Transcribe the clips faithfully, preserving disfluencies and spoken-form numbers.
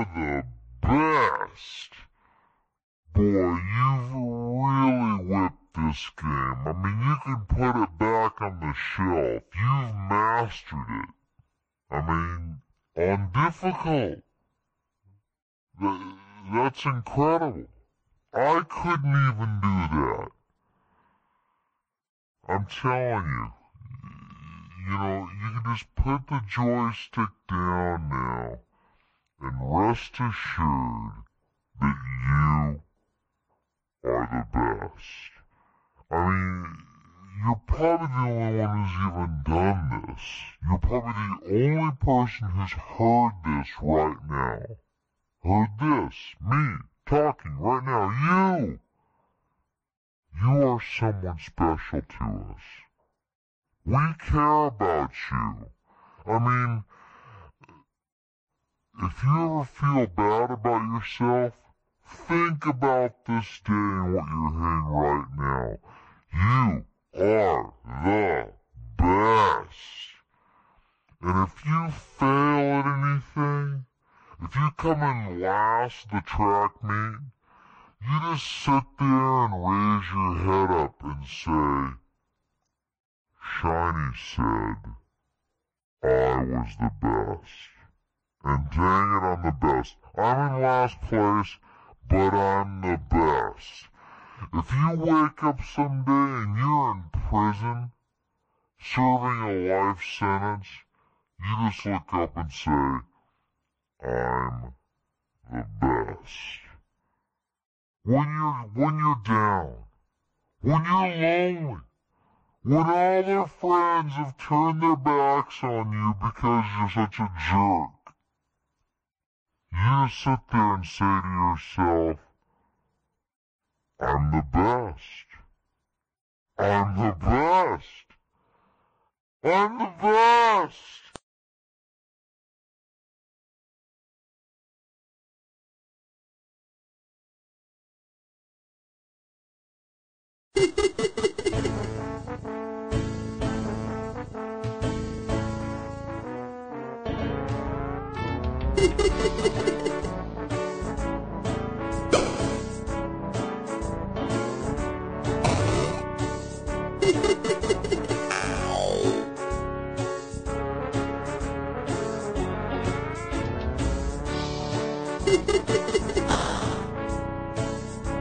are the best. Boy, you've really whipped this game. I mean, you can put it back on the shelf. You've mastered it. I mean, on difficult. Th- that's incredible. I couldn't even do that. I'm telling you. You know, you can just put the joystick down now and rest assured that you are the best. I mean, you're probably the only one who's even done this. You're probably the only person who's heard this right now. Heard this. Me, talking right now. You! You are someone special to us. We care about you. I mean, if you ever feel bad about yourself, think about this day and what you're hearing right now. You are the best. And if you fail at anything, if you come in last the track meet, you just sit there and raise your head up and say, Shiny said, I was the best. And dang it, I'm the best. I'm in last place, but I'm the best. If you wake up someday and you're in prison, serving a life sentence, you just look up and say, I'm the best. When you're, when you're down, when you're lonely, when all their friends have turned their backs on you because you're such a jerk, you just sit there and say to yourself, I'm the best. I'm the best. I'm the best.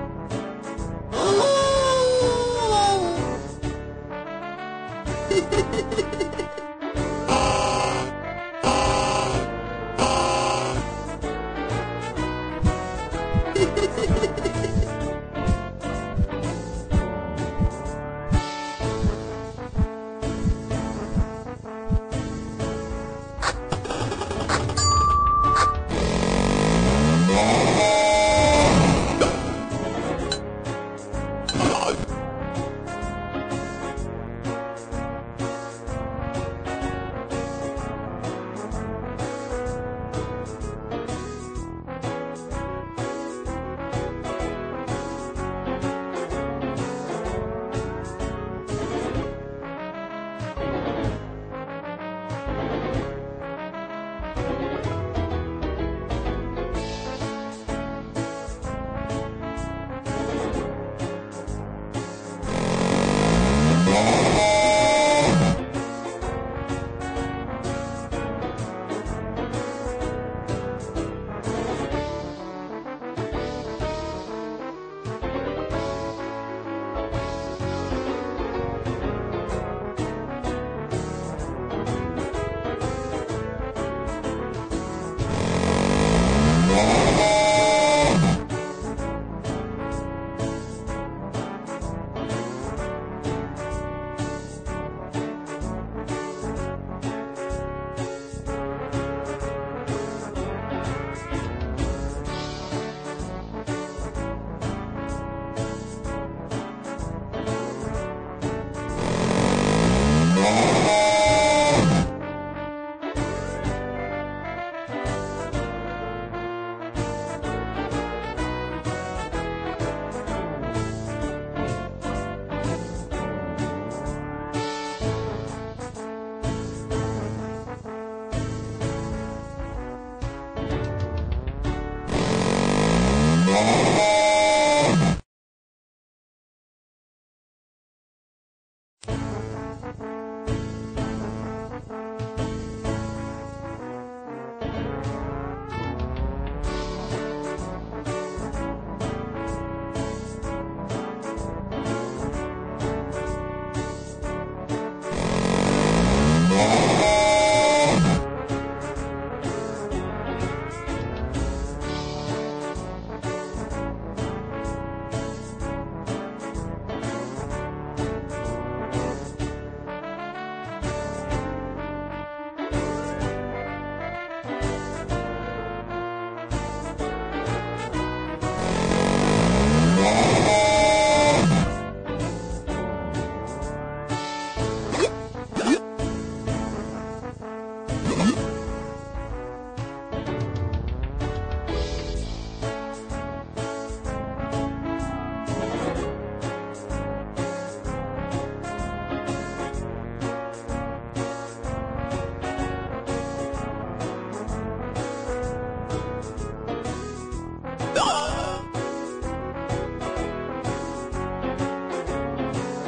Oh!